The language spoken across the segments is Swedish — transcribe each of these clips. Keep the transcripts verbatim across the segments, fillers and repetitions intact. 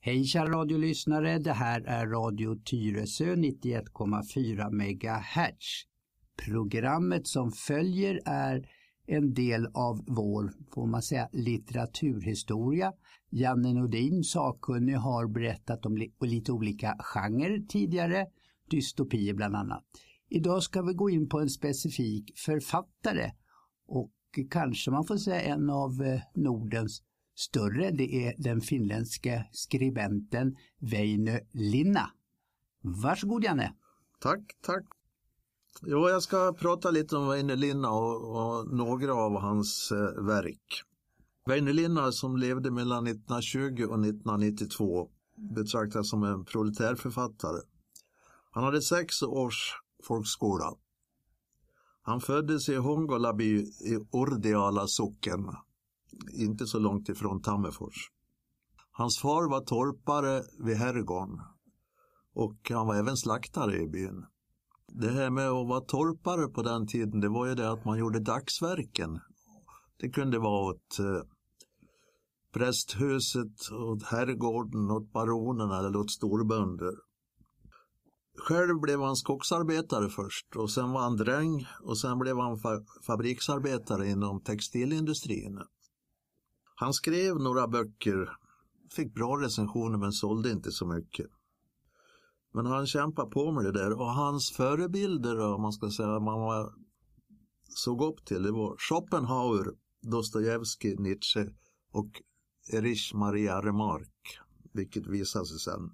Hej kära radiolyssnare, det här är Radio Tyresö nittioett komma fyra megahertz. Programmet som följer är en del av vår, får man säga, litteraturhistoria. Janne Nordin, sakkunnig, har berättat om li- lite olika genrer tidigare, dystopier bland annat. Idag ska vi gå in på en specifik författare och kanske man får säga en av eh, Nordens större. Det är den finländska skribenten Väinö Linna. Varsågod Janne. Tack, tack. Jo, jag ska prata lite om Väinö Linna och, och några av hans eh, verk. Väinö Linna, som levde mellan nittonhundratjugo och nittonhundranittiotvå, betraktas som en proletärförfattare. Han hade sex års folkskola. Han föddes i Hongolaby i Ordiala socken, inte så långt ifrån Tammerfors. Hans far var torpare vid herrgården och han var även slaktare i byn. Det här med att vara torpare på den tiden, det var ju det att man gjorde dagsverken. Det kunde vara åt eh, prästhuset, åt herrgården, åt baronen eller åt storbönder. Själv blev han skogsarbetare först och sen var han dräng och sen blev han fa- fabriksarbetare inom textilindustrin. Han skrev några böcker, fick bra recensioner men sålde inte så mycket. Men han kämpade på med det där och hans förebilder, om man ska säga, man var, såg upp till, det var Schopenhauer, Dostojevskij, Nietzsche och Erich Maria Remarque, vilket visade sig sen.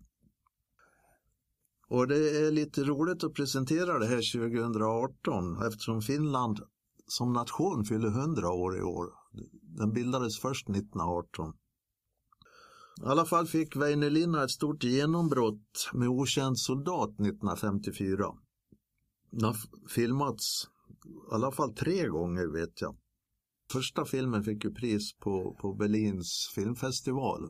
Och det är lite roligt att presentera det här tjugohundraarton eftersom Finland som nation fyller hundra år i år. Den bildades först nittonhundraarton. I alla fall fick Väinö Linna ett stort genombrott med Okänd soldat nittonhundrafemtiofyra. Den har filmats i alla fall tre gånger, vet jag. Första filmen fick ju pris på, på Berlins filmfestival.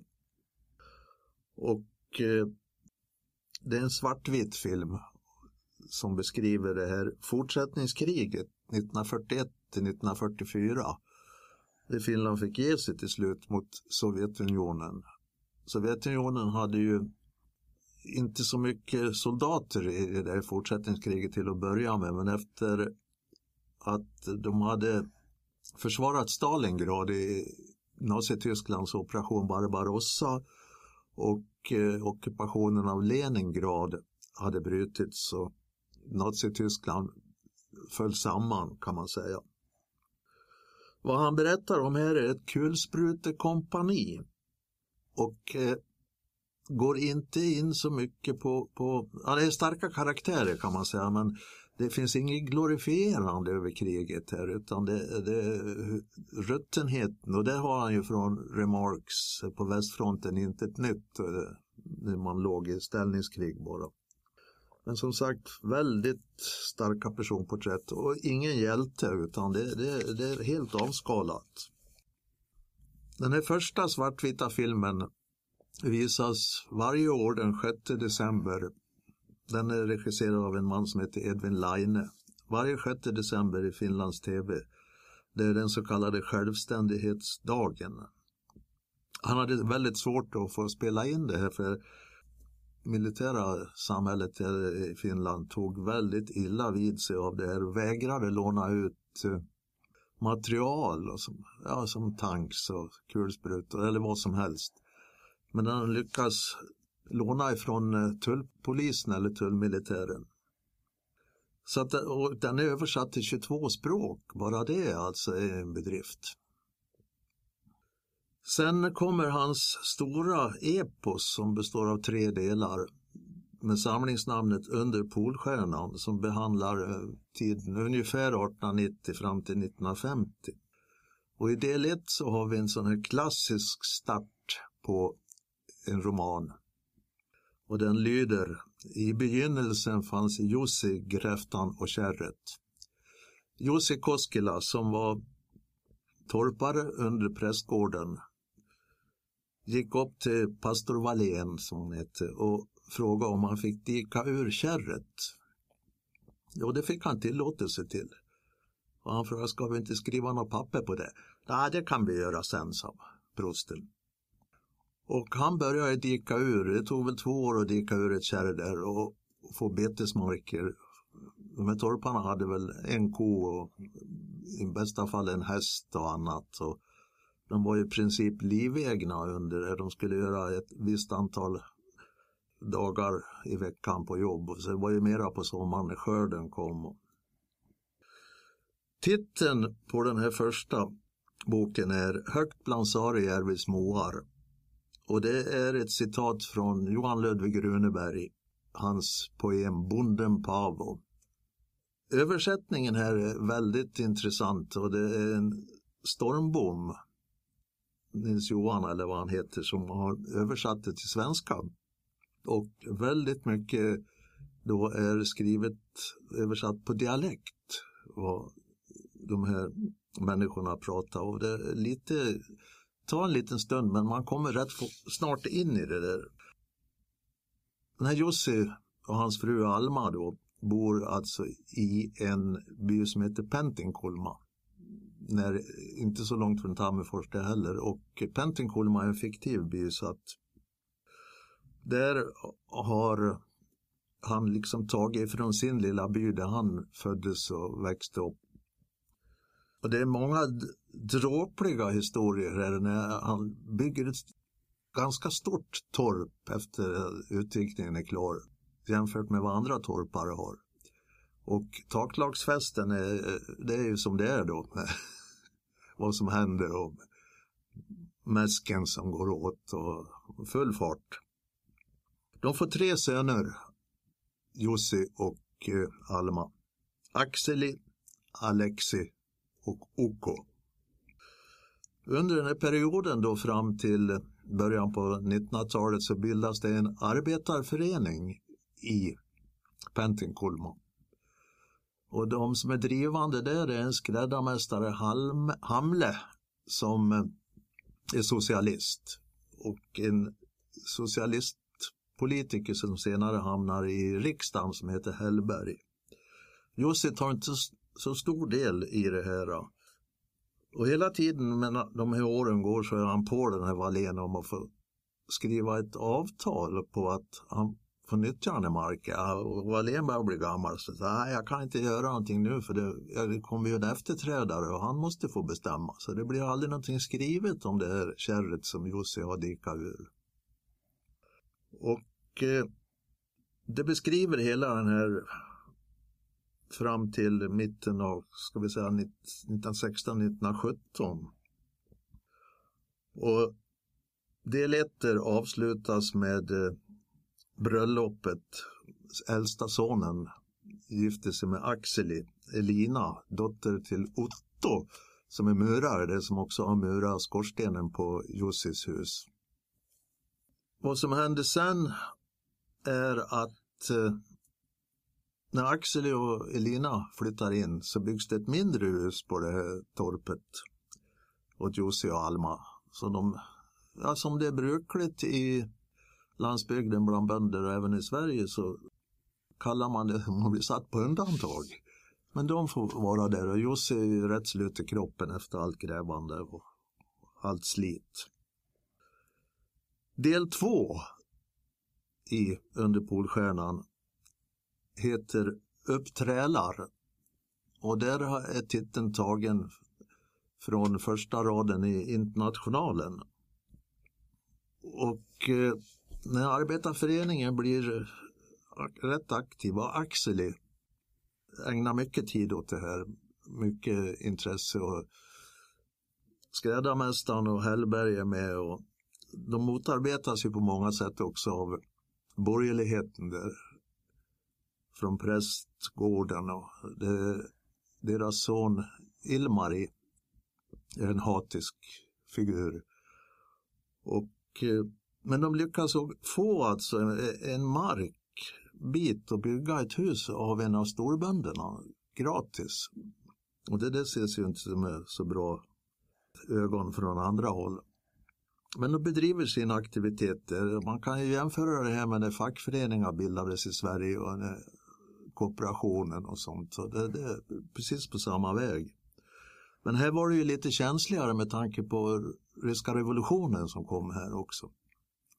Och eh, det är en svartvit film som beskriver det här fortsättningskriget nittonhundrafyrtioett till nittonhundrafyrtiofyra. Det Finland fick ge sig till slut mot Sovjetunionen. Sovjetunionen hade ju inte så mycket soldater i det här fortsättningskriget till att börja med, men efter att de hade försvarat Stalingrad i Nazitysklands operation Barbarossa och eh, ockupationen av Leningrad hade brutits, så Nazityskland föll samman, kan man säga. Vad han berättar om här är ett kulsprutekompani och eh, går inte in så mycket på, på ja, det är starka karaktärer kan man säga, men det finns inget glorifierande över kriget här, utan det, det är ruttenheten, och det har han ju från Remarques på västfronten, inte ett nytt när man låg i ställningskrig bara. Men som sagt, väldigt starka personporträtt och ingen hjälte, utan det, det, det är helt avskalat. Den här första svartvita filmen visas varje år den sjätte december. Den är regisserad av en man som heter Edvin Laine. Varje sjätte december i Finlands tv. Det är den så kallade självständighetsdagen. Han hade väldigt svårt att få spela in det här, för militära samhället i Finland tog väldigt illa vid sig av det här och vägrade låna ut material och som, ja, som tanks och kulsprutor eller vad som helst. Men han lyckas låna ifrån tullpolisen eller tullmilitären. Så att, och den är översatt till tjugotvå språk, bara det alltså är en bedrift. Sen kommer hans stora epos som består av tre delar med samlingsnamnet Under Polstjärnan, som behandlar tiden ungefär artonhundranittio fram till nittonhundrafemtio. Och i del ett så har vi en sån här klassisk start på en roman. Och den lyder: I begynnelsen fanns Jussi, Gräftan och Kärret. Jussi Koskela, som var torpare under prästgården, gick upp till pastor Wallén, som hon hette, och frågade om han fick dika ur kärret. Jo, det fick han tillåtelse till. Och han frågade, ska vi inte skriva något papper på det? Nej, det kan vi göra sen, sa prosten. Och han började dika ur, det tog väl två år att dika ur ett kärr där och få betesmarker. De här torparna hade väl en ko och i bästa fall en häst och annat. Så de var i princip livegna under det. De skulle göra ett visst antal dagar i veckan på jobb. Så det var ju mera på sommaren när skörden kom. Titeln på den här första boken är Högt bland Saarijärvis moar. Och det är ett citat från Johan Ludvig Runeberg, hans poem Bonden Pavo. Översättningen här är väldigt intressant och det är en Stormbom, Nils Johan eller vad han heter, som har översatt det till svenska. Och väldigt mycket då är skrivet, översatt på dialekt, vad de här människorna pratar. Och det är lite, tar en liten stund, men man kommer rätt snart in i det där. Den här Jussi och hans fru Alma då bor alltså i en by som heter Pentinkulma. När, inte så långt från Tammerfors det heller. Och Pentinkulma är en fiktiv by, så att där har han liksom tagit från sin lilla by där han föddes och växte upp. Och det är många dråpliga historier här när han bygger ett ganska stort torp efter utvikningen är klar jämfört med vad andra torpare har. Och taklagsfesten är, det är ju som det är då. Vad som händer och mäsken som går åt och full fart. De får tre söner, Jussi och Alma. Axeli, Alexi och Oko. Under den här perioden då fram till början på nittonhundratalet så bildas det en arbetarförening i Pentinkulma. Och de som är drivande där är en skräddarmästare Halm, Hamle som är socialist. Och en socialistpolitiker som senare hamnar i riksdagen som heter Hellberg. Jussi tar inte så stor del i det här. Och hela tiden när de här åren går så är han på den här Wallén om att få skriva ett avtal på att han får nyttja den här marken. Och Wallén börjar bli gammal så nej, jag kan inte göra någonting nu för det, det kommer ju en efterträdare och han måste få bestämma. Så det blir aldrig någonting skrivet om det här kärret som Jussi har dikat ur. Och eh, det beskriver hela den här fram till mitten av, ska vi säga, nittonhundrasexton nittonhundrasjutton. Och del ett avslutas med eh, bröllopet. Äldsta sonen gifte sig med Axeli, Elina, dotter till Otto, som är murare, det som också har murat skorstenen på Jussis hus. Vad som hände sen är att eh, när Axeli och Elina flyttar in så byggs det ett mindre hus på det här torpet åt Jussi och Alma. Så de, ja, som det är brukligt i landsbygden bland bönder och även i Sverige så kallar man det som att bli satt på undantag. Men de får vara där och Jussi är rätt slut i kroppen efter allt grävande och allt slit. Del två i Under Polstjärnan heter Uppträlar och där är titeln tagen från första raden i Internationalen. Och eh, när arbetarföreningen blir rätt aktiv och Axeli ägnar mycket tid åt det här, mycket intresse och skräddarmästaren och Hellberg är med och de motarbetas ju på många sätt också av borgerligheten där från prästgården och det, deras son Ilmari är en hatisk figur. Och, men de lyckas få alltså en, en markbit och bygga ett hus av en av storbönderna gratis. Och det, det ses ju inte som så bra ögon från andra håll. Men de bedriver sina aktiviteter. Man kan ju jämföra det här med när fackföreningar bildades i Sverige och när kooperationen och sånt. Så det, det är precis på samma väg. Men här var det ju lite känsligare med tanke på ryska revolutionen som kom här också.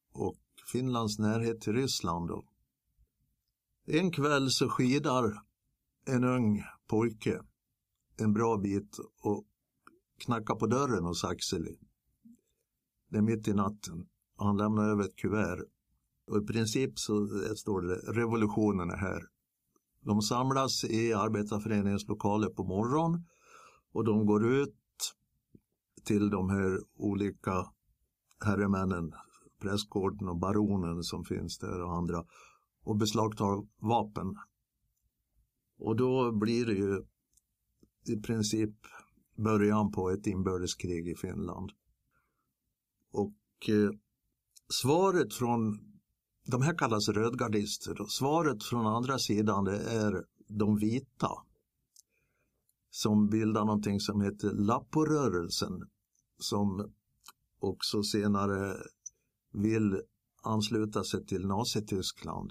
och Finlands närhet till Ryssland. Då. En kväll så skidar en ung pojke en bra bit och knackar på dörren hos Akseli. Det är mitt i natten. Han lämnar över ett kuvert. Och i princip så står det revolutionen är här. De samlas i arbetarföreningens lokaler på morgon och de går ut till de här olika herremännen, prästgården och baronen som finns där och andra och beslagtar vapen. Och då blir det ju i princip början på ett inbördeskrig i Finland. Och eh, svaret från, de här kallas rödgardister, och svaret från andra sidan det är de vita som bildar någonting som heter Lapporörelsen, som också senare vill ansluta sig till Nazityskland.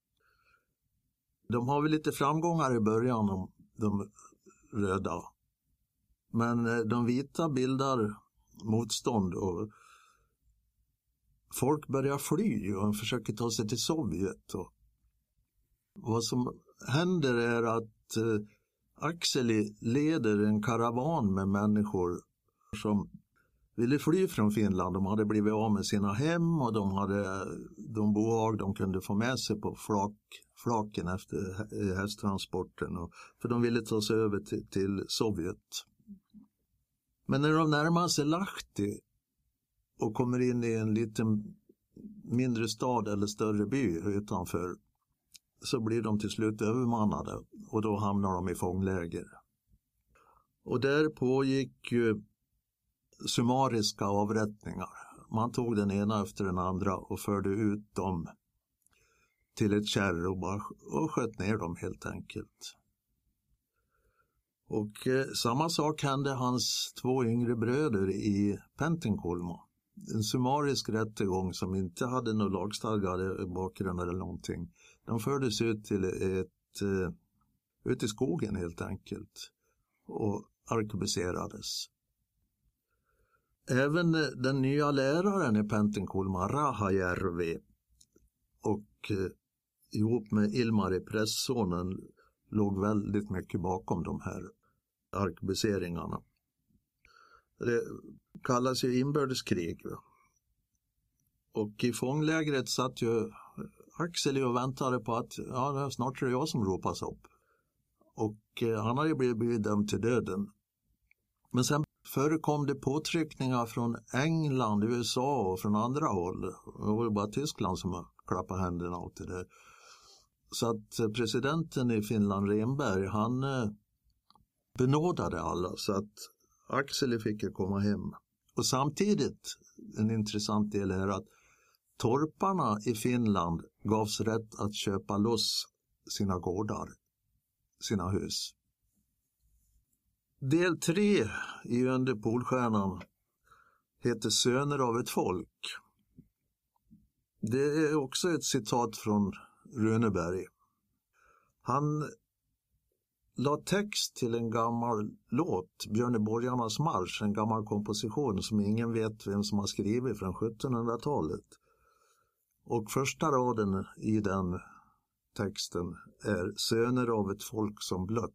De har väl lite framgångar i början, om de röda. Men de vita bildar motstånd och folk börjar fly och försöker ta sig till Sovjet. Och vad som händer är att eh, Akseli leder en karavan med människor som ville fly från Finland. De hade blivit av med sina hem och de hade de bohag de kunde få med sig på flak, flaken efter hästtransporten. Och, för de ville ta sig över till, till Sovjet. Men när de närmar sig Lahti och kommer in i en liten mindre stad eller större by utanför, så blir de till slut övermannade och då hamnar de i fångläger. Och där pågick ju summariska avrättningar. Man tog den ena efter den andra och förde ut dem till ett kärr och, bara, och sköt ner dem helt enkelt. Och eh, samma sak hände hans två yngre bröder i Pentenkulma. En summarisk rättegång som inte hade någon lagstadgade bakgrund eller någonting. De fördes ut till ett, eh, ut i skogen helt enkelt och arkebuserades. Även den nya läraren i Pentenkulma, Rahajärvi, och eh, ihop med Ilmari, prästsonen, låg väldigt mycket bakom de här arkebuseringarna. Det kallas ju inbördeskrig. Och i fånglägret satt ju Akseli och väntade på att ja, snart är det jag som ropas upp. Och eh, han hade blivit, blivit dömd till döden. Men sen förekom det påtryckningar från England, U S A och från andra håll. Det var ju bara Tyskland som klappade händerna åt det där. Så att presidenten i Finland, Renberg, han eh, benådade alla så att Akseli fick komma hem. Och samtidigt, en intressant del är att torparna i Finland gavs rätt att köpa loss sina gårdar, sina hus. Del tre i Under Polstjärnan heter Söner av ett folk. Det är också ett citat från Runeberg. Han la text till en gammal låt, Björneborgarnas marsch, en gammal komposition som ingen vet vem som har skrivit från sjuttonhundratalet. Och första raden i den texten är Söner av ett folk som blött.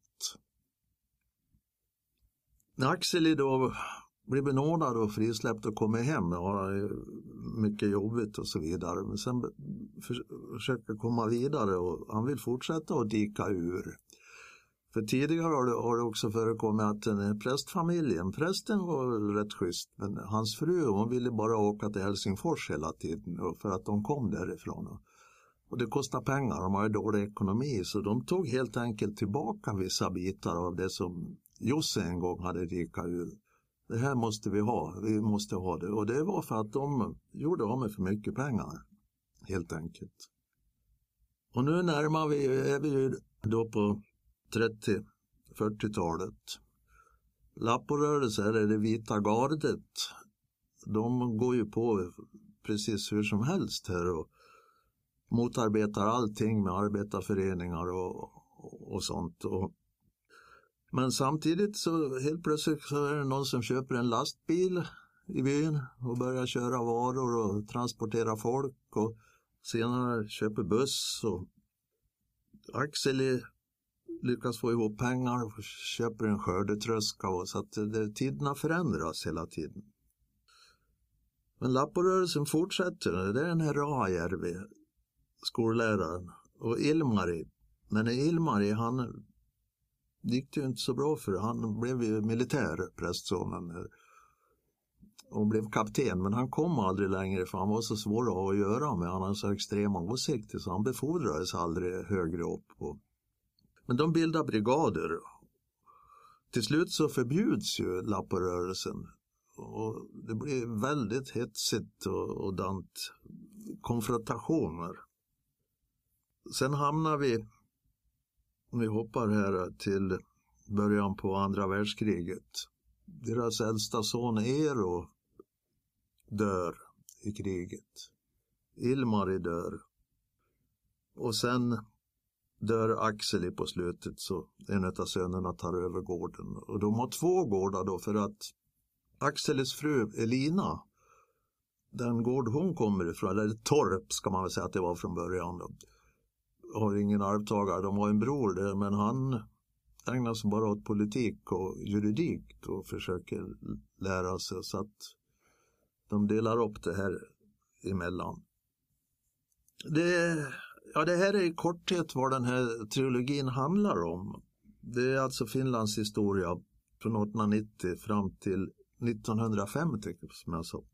När Akseli då blir benådad och frisläppt och kommer hem och har mycket jobbigt och så vidare. Men sen försöker komma vidare och han vill fortsätta att dika ur. För tidigare har det, har det också förekommit att den prästfamiljen, prästen var rätt schysst, men hans fru hon ville bara åka till Helsingfors hela tiden för att de kom därifrån. Och det kostar pengar, de har ju dålig ekonomi, så de tog helt enkelt tillbaka vissa bitar av det som Josse en gång hade dikat ur. Det här måste vi ha, vi måste ha det. Och det var för att de gjorde av med för mycket pengar, helt enkelt. Och nu närmar vi, är vi ju då på trettio-fyrtiotalet. Lapporörelser, eller det vita gardet, de går ju på precis hur som helst här och motarbetar allting med arbetarföreningar och, och sånt. Och, men samtidigt så helt plötsligt så är det någon som köper en lastbil i byn och börjar köra varor och transportera folk och senare köper buss. Och Axel lyckas få ihop pengar och köper en skördetröska, och så att det, tiderna förändras hela tiden. Men Lapporörelsen fortsätter. Det är den här Rahajärvi, skolläraren, och Ilmari. Men Ilmari, han gick det ju inte så bra för. Han blev ju militär, prästsonen, och blev kapten. Men han kom aldrig längre för han var så svår att ha att göra med. Han hade så extrema åsikter så han befordrades aldrig högre upp. Och men de bildar brigader. Till slut så förbjuds ju Lapporörelsen. Och det blir väldigt hetsigt och, och dant konfrontationer. Sen hamnar vi, vi hoppar här till början på andra världskriget. Deras äldsta son Eero dör i kriget. Ilmari dör. Och sen dör Axel på slutet, så en av sönerna tar över gården. Och de har två gårdar då, för att Axels fru Elina, den gård hon kommer ifrån, eller torp ska man väl säga att det var från början då, har ingen arvtagare. De har en bror där, men han ägnar sig bara åt politik och juridik och försöker lära sig, så att de delar upp det här emellan. Det Ja, det här är i korthet vad den här trilogin handlar om. Det är alltså Finlands historia från åttahundranittio fram till nittonhundrafemtio, som jag sa.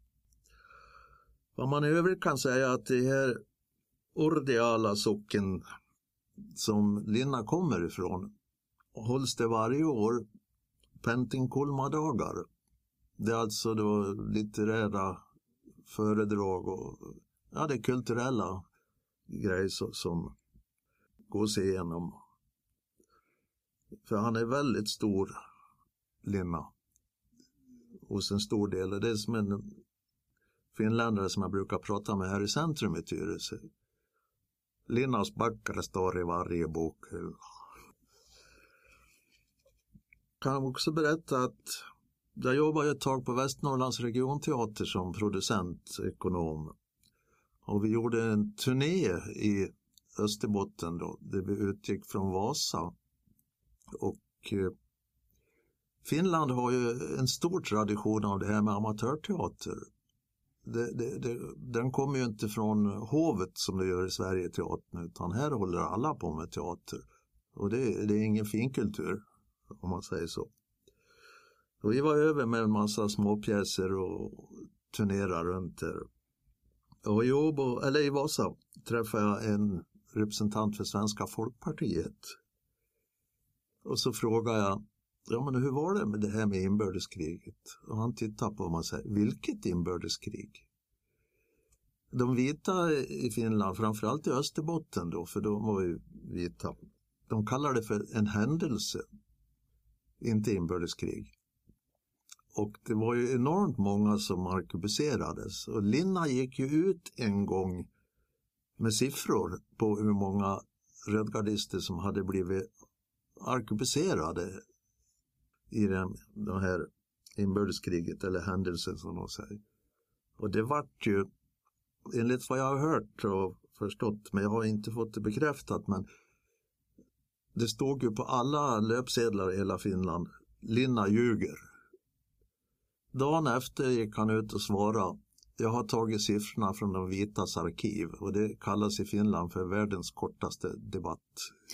Vad man i övrigt kan säga att det här Ordiala socken som Linna kommer ifrån hålls det varje år Pentinkulmadagar. Det är alltså då litterära föredrag och ja, det är kulturella grej som går sig igenom. För han är väldigt stor, Linna, hos en stor del. Det är som en finländare som jag brukar prata med här i centrum i Tyresö. Linnas backare står i varje bokhylla. Kan också berätta att jag jobbade ett tag på Västernorrlands regionteater som producent, ekonom. Och vi gjorde en turné i Österbotten då, där vi utgick från Vasa. Och eh, Finland har ju en stor tradition av det här med amatörteater. Det, det, det, den kommer ju inte från hovet som det gör i Sverigeteatern, utan här håller alla på med teater. Och det, det är ingen finkultur, om man säger så. Och vi var över med en massa småpjäser och turnerade runt där. Och i Åbo, eller i Vasa, träffade jag en representant för Svenska Folkpartiet. Och så frågade jag, ja men hur var det med det här med inbördeskriget? Och han tittade på mig och sa, vilket inbördeskrig? De vita i Finland, framförallt i Österbotten då, för de var ju vita, de kallar det för en händelse, inte inbördeskrig. Och det var ju enormt många som arkebuserades. Och Linna gick ju ut en gång med siffror på hur många rödgardister som hade blivit arkebuserade i det, det här inbördeskriget, eller händelsen som de säger. Och det vart ju, enligt vad jag har hört och förstått, men jag har inte fått det bekräftat, men det stod ju på alla löpsedlar i hela Finland, Linna ljuger. Dagen efter gick han ut och svarade, jag har tagit siffrorna från de vitas arkiv, och det kallas i Finland för världens kortaste debatt.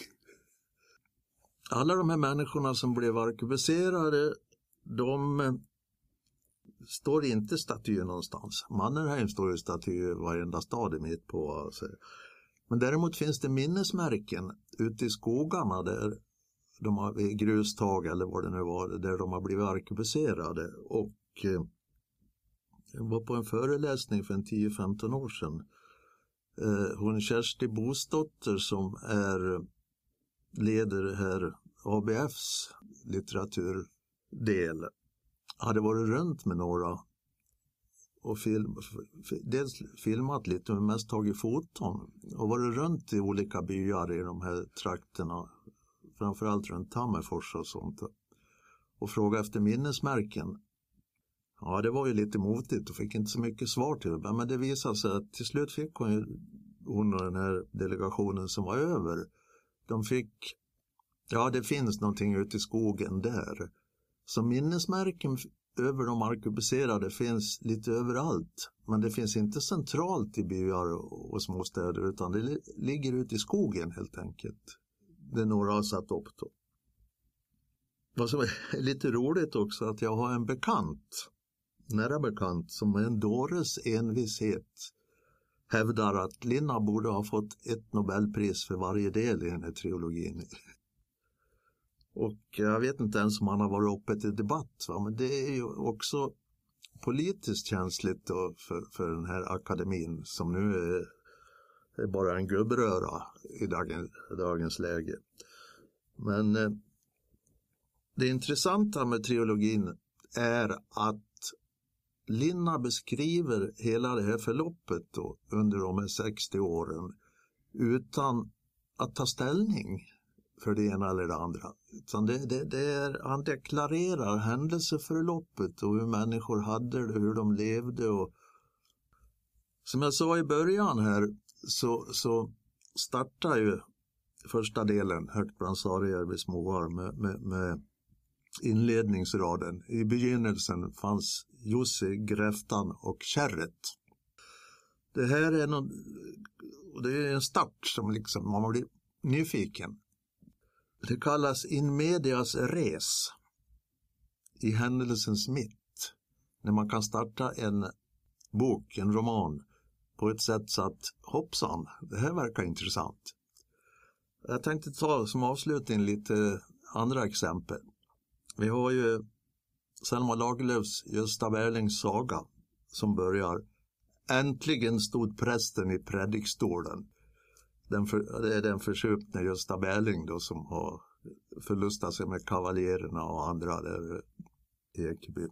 Alla de här människorna som blev arkebuserade, de står inte staty någonstans. Mannerheim står ju staty i varenda stad i mitt på. Alltså. Men däremot finns det minnesmärken ute i skogarna där de har grustag eller vad det nu var, där de har blivit arkebuserade. Och eh, jag var på en föreläsning för en tio femton år sedan. Eh, hon Kersti Bostotter som är leder här A B F:s litteraturdel hade varit runt med några och film, dels filmat lite men mest tagit foton och varit runt i olika byar i de här trakterna, framförallt runt Tammerfors och sånt, och fråga efter minnesmärken. Ja, det var ju lite motigt och fick inte så mycket svar till det. Men det visade sig att till slut fick hon, ju, hon och den här delegationen som var över. De fick, ja det finns någonting ute i skogen där. Så minnesmärken över de arkebuserade finns lite överallt. Men det finns inte centralt i byar och småstäder utan det ligger ute i skogen helt enkelt. Det några har satt upp då. Vad som är lite roligt också att jag har en bekant, nära bekant, som med en dåres envishet hävdar att Linna borde ha fått ett Nobelpris för varje del i den här trilogin. Och jag vet inte ens om han har varit uppe till debatt, va? Men det är ju också politiskt känsligt då för, för den här akademin som nu är, är bara en gubbröra i dagens, dagens läge. Men eh, det intressanta med trilogin är att Linna beskriver hela det här förloppet då, under de här sextio åren utan att ta ställning för det ena eller det andra. Utan det, det, det är, han deklarerar händelseförloppet och hur människor hade det, hur de levde. Och som jag sa i början här så, så startar ju första delen, Högt bland Sarajärvi småar, med, med, med inledningsraden. I begynnelsen fanns Jussi, Gräftan och Kärret. Det här är någon, det är en start som liksom man blir nyfiken. Det kallas in medias res, i händelsens mitt. När man kan starta en bok, en roman, på ett sätt så att hoppsan, det här verkar intressant. Jag tänkte ta som avslutning lite andra exempel. Vi har ju Selma Lagerlöfs Gösta Berlings saga som börjar: äntligen stod prästen i predikstolen. Den för, det är den försupne Gösta Berling då som har förlustat sig med kavaljererna och andra där i Ekeby.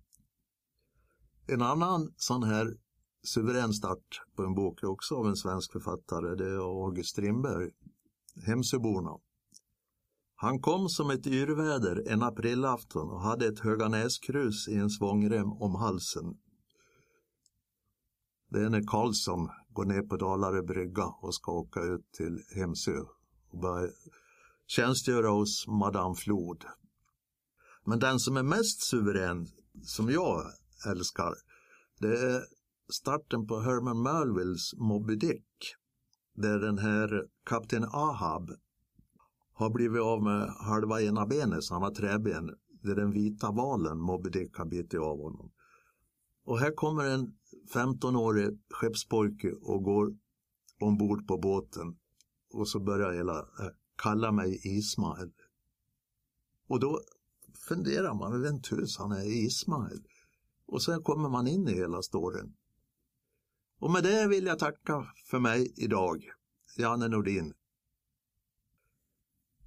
En annan sån här suverän start på en bok är också av en svensk författare. Det är August Strindberg, Hemsöborna. Han kom som ett yrväder en aprilafton och hade ett Höganäskrus i en svångrem om halsen. Det är när Karlsson går ner på Dalarö brygga och ska åka ut till Hemsö och börja tjänstgöra hos Madame Flod. Men den som är mest suverän, som jag älskar, det är starten på Herman Melvilles Moby Dick, där den här kapten Ahab har blivit av med halva ena benet, så han har träben, där den vita valen Moby Dick har bitit av honom. Och här kommer en femtonårig skeppspojke och går ombord på båten. Och så börjar hela, äh, kalla mig Ismael. Och då funderar man, vem tusan är Ismael? Och sen kommer man in i hela storyn. Och med det vill jag tacka för mig idag. Janne Nordin.